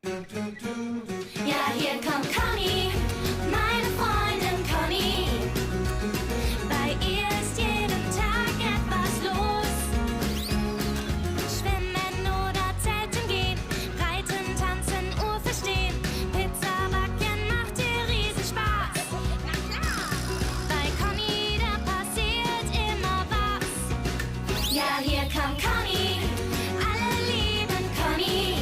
Ja, hier kommt Conny, meine Freundin Conny. Bei ihr ist jeden Tag etwas los. Schwimmen oder zelten gehen, reiten, tanzen, Uhr verstehen. Pizza backen macht ihr riesen Spaß. Bei Conny, da passiert immer was. Ja, hier kommt Conny, alle lieben Conny.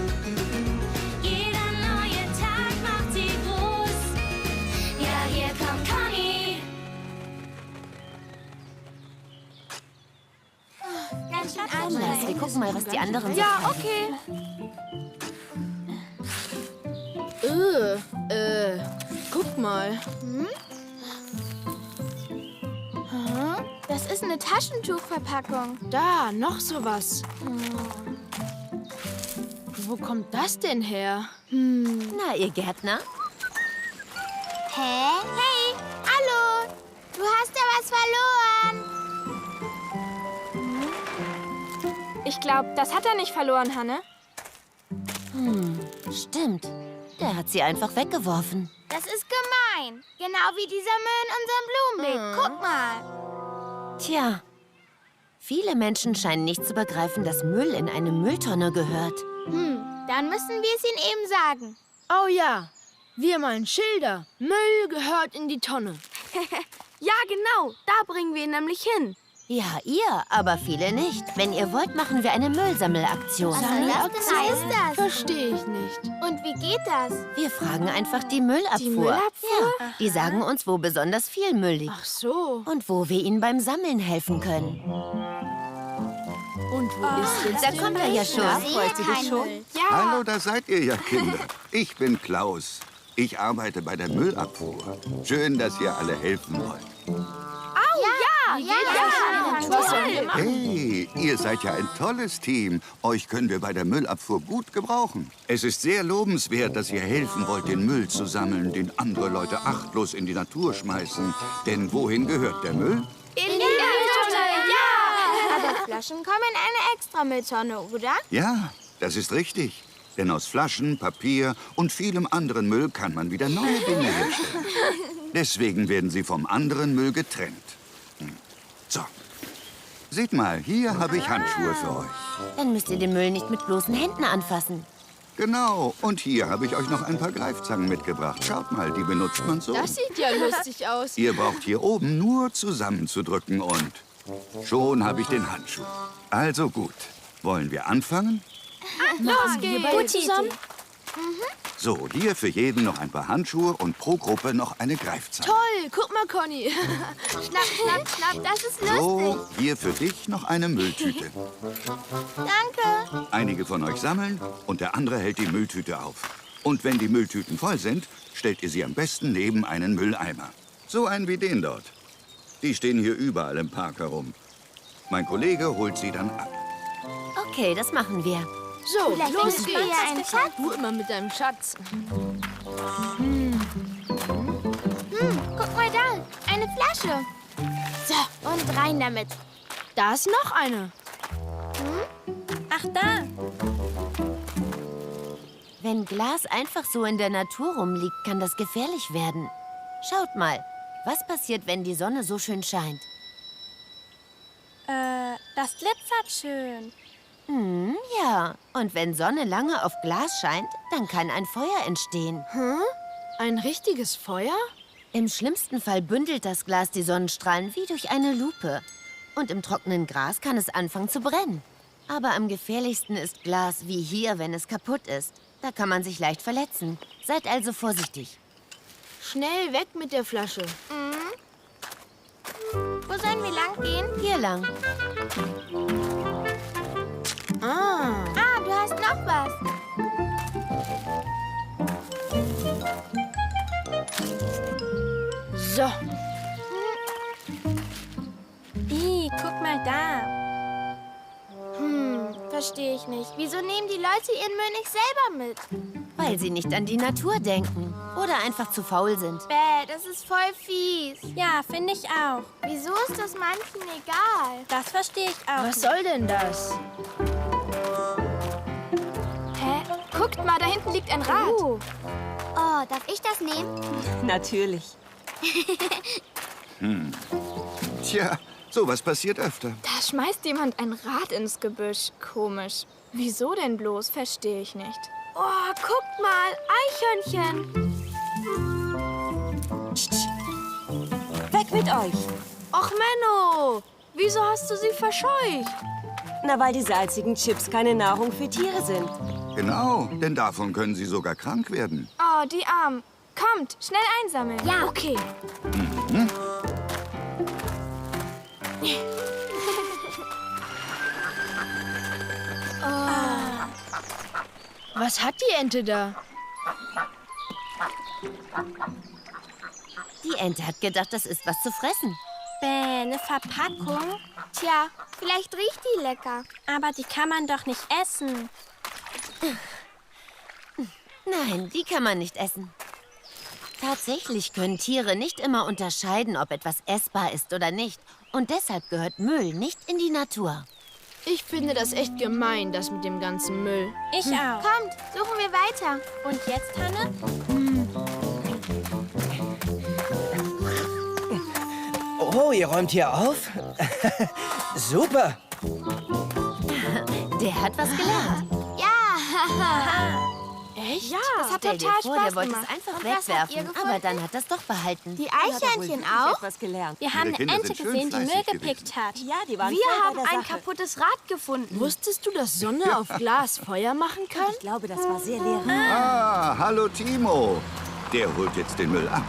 Jeder neue Tag macht sie groß. Ja, hier kommt Conny. Ganz schön Anders. Wir gucken mal, was die anderen so Ja, treiben. okay. Guck mal. Das ist eine Taschentuchverpackung. Da, noch sowas. Wo kommt das denn her? Na, ihr Gärtner? Hä? Hey, hallo. Du hast ja was verloren. Ich glaube, das hat er nicht verloren, Hanne. Stimmt. Der hat sie einfach weggeworfen. Das ist gemein. Genau wie dieser Müll in unserem Blumenbeet. Guck mal. Tja, viele Menschen scheinen nicht zu begreifen, dass Müll in eine Mülltonne gehört. Dann müssen wir es ihnen eben sagen. Oh ja, wir malen Schilder. Müll gehört in die Tonne. Ja, genau. Da bringen wir ihn nämlich hin. Ja, ihr, aber viele nicht. Wenn ihr wollt, machen wir eine Müllsammelaktion. Was heißt das? Verstehe ich nicht. Und wie geht das? Wir fragen einfach die Müllabfuhr. Die Müllabfuhr? Ja, die sagen uns, wo besonders viel Müll liegt. Ach so. Und wo wir ihnen beim Sammeln helfen können. Und wo ist jetzt Da der kommt er ja schon. Freust du dich schon? Ja. Hallo, da seid ihr ja, Kinder. Ich bin Klaus. Ich arbeite bei der Müllabfuhr. Schön, dass ihr alle helfen wollt. Was sollen wir machen? Hey, ihr seid ja ein tolles Team. Euch können wir bei der Müllabfuhr gut gebrauchen. Es ist sehr lobenswert, dass ihr helfen wollt, den Müll zu sammeln, den andere Leute achtlos in die Natur schmeißen. Denn wohin gehört der Müll? In die Mülltonne, ja! Aber Flaschen kommen in eine extra Mülltonne, oder? Ja, das ist richtig. Denn aus Flaschen, Papier und vielem anderen Müll kann man wieder neue Dinge herstellen. Deswegen werden sie vom anderen Müll getrennt. So. Seht mal, hier habe ich Handschuhe für euch. Dann müsst ihr den Müll nicht mit bloßen Händen anfassen. Genau. Und hier habe ich euch noch ein paar Greifzangen mitgebracht. Schaut mal, die benutzt man so. Das sieht ja lustig aus. Ihr braucht hier oben nur zusammenzudrücken und schon habe ich den Handschuh. Also gut. Wollen wir anfangen? Los geht's! Gute Idee. So, hier für jeden noch ein paar Handschuhe und pro Gruppe noch eine Greifzange. Toll, guck mal, Conny. Schnapp, schnapp, schnapp, das ist lustig. So, hier für dich noch eine Mülltüte. Danke. Einige von euch sammeln und der andere hält die Mülltüte auf. Und wenn die Mülltüten voll sind, stellt ihr sie am besten neben einen Mülleimer. So einen wie den dort. Die stehen hier überall im Park herum. Mein Kollege holt sie dann ab. Okay, das machen wir. So, Vielleicht los findest du geht's. ja einen Schatz. Du immer mit deinem Schatz. Guck mal da, eine Flasche. So, und rein damit. Da ist noch eine. Ach, da. Wenn Glas einfach so in der Natur rumliegt, kann das gefährlich werden. Schaut mal, was passiert, wenn die Sonne so schön scheint? Das glitzert schön. Ja. Und wenn Sonne lange auf Glas scheint, dann kann ein Feuer entstehen. Ein richtiges Feuer? Im schlimmsten Fall bündelt das Glas die Sonnenstrahlen wie durch eine Lupe. Und im trockenen Gras kann es anfangen zu brennen. Aber am gefährlichsten ist Glas wie hier, wenn es kaputt ist. Da kann man sich leicht verletzen. Seid also vorsichtig. Schnell weg mit der Flasche. Wo sollen wir lang gehen? Hier lang. Ah, Ah, du hast noch was. so. Guck mal da. Verstehe ich nicht. Wieso nehmen die Leute ihren Müll nicht selber mit? Weil sie nicht an die Natur denken. Oder einfach zu faul sind. Bäh, das ist voll fies. Ja, finde ich auch. Wieso ist das manchen egal? Das verstehe ich auch. Was soll denn das? Hä? Guck Guckt mal, da hinten liegt ein Rad. Oh, darf ich das nehmen? Natürlich. Tja, sowas passiert öfter. Da schmeißt jemand ein Rad ins Gebüsch. Komisch. Wieso denn bloß? Verstehe ich nicht. Oh, guckt mal, Eichhörnchen. Weg mit euch. Och, Menno, wieso hast du sie verscheucht? Na, weil die salzigen Chips keine Nahrung für Tiere sind. Genau, denn davon können sie sogar krank werden. Oh, die Armen. Kommt, schnell einsammeln. Ja. Okay. Was hat die Ente da? Die Ente hat gedacht, das ist was zu fressen. Bäh, eine Verpackung? Tja, vielleicht riecht die lecker. Aber die kann man doch nicht essen. Nein, die kann man nicht essen. Tatsächlich können Tiere nicht immer unterscheiden, ob etwas essbar ist oder nicht. Und deshalb gehört Müll nicht in die Natur. Ich finde das echt gemein, das mit dem ganzen Müll. Ich auch. Kommt, suchen wir weiter. Und jetzt, Hanne? Oh, ihr räumt hier auf? Super. Der hat was gelernt. Ja. Echt? Ja, Das das hat Stell dir total vor, Spaß der wollte gemacht. es einfach Und was habt ihr wegwerfen, gefunden? aber dann hat er es doch behalten. Die Hat er wohl Eichhörnchen wirklich auch? etwas gelernt. Wir haben Ihre eine Kinder Ente sind schön gesehen, die fleißig Müll gewesen. gepickt hat. Ja, die waren Wir voll haben bei der ein Sache. kaputtes Rad gefunden. Wusstest du, dass Sonne auf Glas Feuer machen kann? Ich glaube, das war sehr lehrreich. Ah, hallo Timo. Der holt jetzt den Müll ab.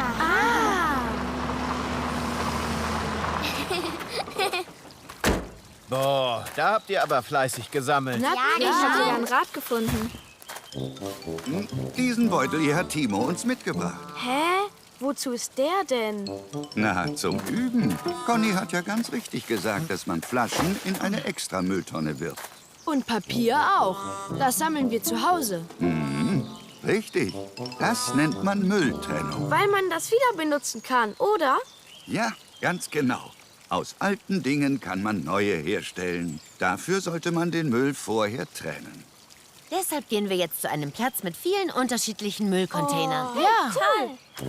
Boah, da habt ihr aber fleißig gesammelt. Na Ich habe klar. sogar ein Rad gefunden. Diesen Beutel hier hat Timo uns mitgebracht. Hä? Wozu ist der denn? Na, zum Üben. Conny hat ja ganz richtig gesagt, dass man Flaschen in eine extra Mülltonne wirft. Und Papier auch. Das sammeln wir zu Hause. Richtig. Das nennt man Mülltrennung. Weil man das wieder benutzen kann, oder? Ja, ganz genau. Aus alten Dingen kann man neue herstellen. Dafür sollte man den Müll vorher trennen. Deshalb gehen wir jetzt zu einem Platz mit vielen unterschiedlichen Müllcontainern. Ja.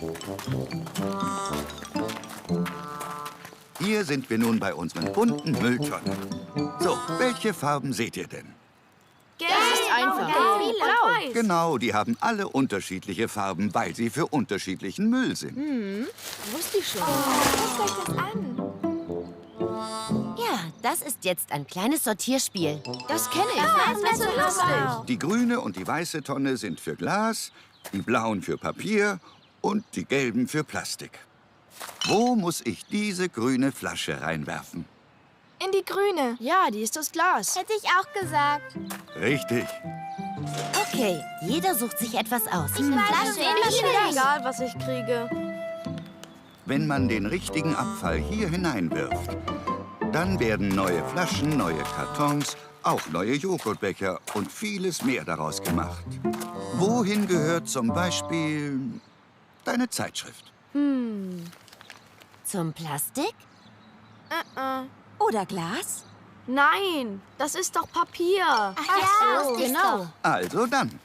Hier sind wir nun bei unseren bunten Mülltonnen. So, welche Farben seht ihr denn? Gelb, einfach. Gelb, blau. Genau, die haben alle unterschiedliche Farben, weil sie für unterschiedlichen Müll sind. Wusste ich schon. Guckt euch das an. Ja, das ist jetzt ein kleines Sortierspiel. Das kenne ich. Das ist so lustig. Die grüne und die weiße Tonne sind für Glas, die blauen für Papier und die gelben für Plastik. Wo muss ich diese grüne Flasche reinwerfen? In die grüne. Ja, die ist aus Glas. Hätte ich auch gesagt. Richtig. Okay, jeder sucht sich etwas aus. Ich weiß Egal, was ich kriege. Wenn man den richtigen Abfall hier hineinwirft, dann werden neue Flaschen, neue Kartons, auch neue Joghurtbecher und vieles mehr daraus gemacht. Wohin gehört zum Beispiel deine Zeitschrift? Zum Plastik? Oder Glas? Nein, das ist doch Papier. Ach ja, Oh, genau. Also dann.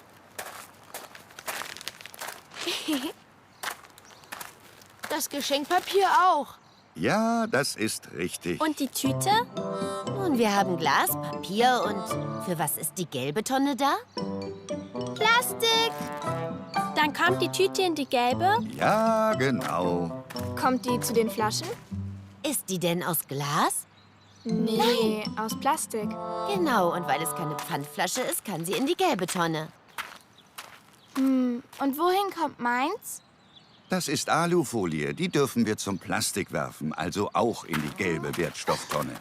Das Geschenkpapier auch. Ja, das ist richtig. Und die Tüte? Nun, wir haben Glas, Papier und für was ist die gelbe Tonne da? Plastik. Dann kommt die Tüte in die gelbe. Ja, genau. Kommt die zu den Flaschen? Ist die denn aus Glas? Nee, aus Plastik. Genau, und weil es keine Pfandflasche ist, kann sie in die gelbe Tonne. Und wohin kommt meins? Das ist Alufolie. Die dürfen wir zum Plastik werfen, also auch in die gelbe Wertstofftonne.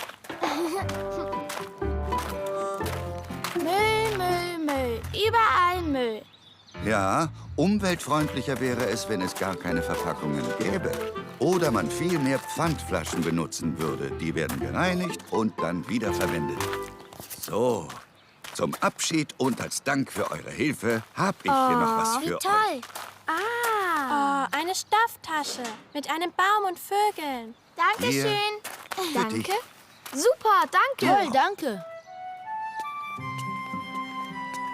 Müll, Müll, Müll. Überall Müll. Ja, umweltfreundlicher wäre es, wenn es gar keine Verpackungen gäbe. Oder man viel mehr Pfandflaschen benutzen würde. Die werden gereinigt und dann wiederverwendet. So, zum Abschied und als Dank für eure Hilfe habe ich hier noch was für euch. Toll. Oh, eine Stofftasche mit einem Baum und Vögeln. Dankeschön. Für dich. Super, danke. Toll, danke.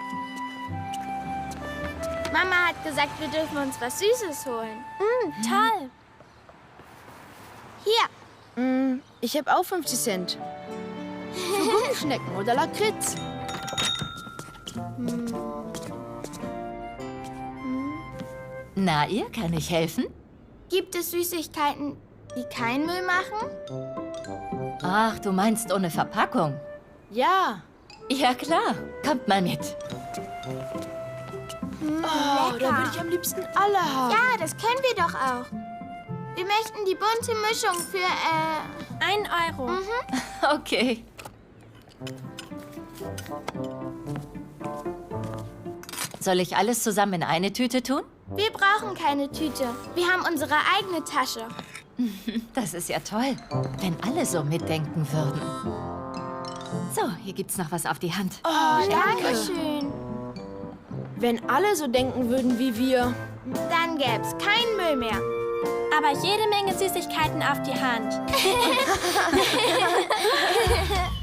Mama hat gesagt, wir dürfen uns was Süßes holen. Toll. Hier, Ich habe auch 50 Cent. Für Gummischnecken oder Lakritz. Na, ihr, kann ich helfen? gibt es Süßigkeiten, die keinen Müll machen? Ach, du meinst ohne Verpackung? Ja. Ja, klar. Kommt mal mit. Oh, da würde ich am liebsten alle haben. Ja, das können wir doch auch. Wir möchten die bunte Mischung für, 1 Euro. Okay. Soll ich alles zusammen in eine Tüte tun? Wir brauchen keine Tüte. Wir haben unsere eigene Tasche. Das ist ja toll, wenn alle so mitdenken würden. So, hier gibt's noch was auf die Hand. Oh, danke. Dankeschön. Wenn alle so denken würden wie wir. Dann gäb's keinen Müll mehr. Aber jede Menge Süßigkeiten auf die Hand.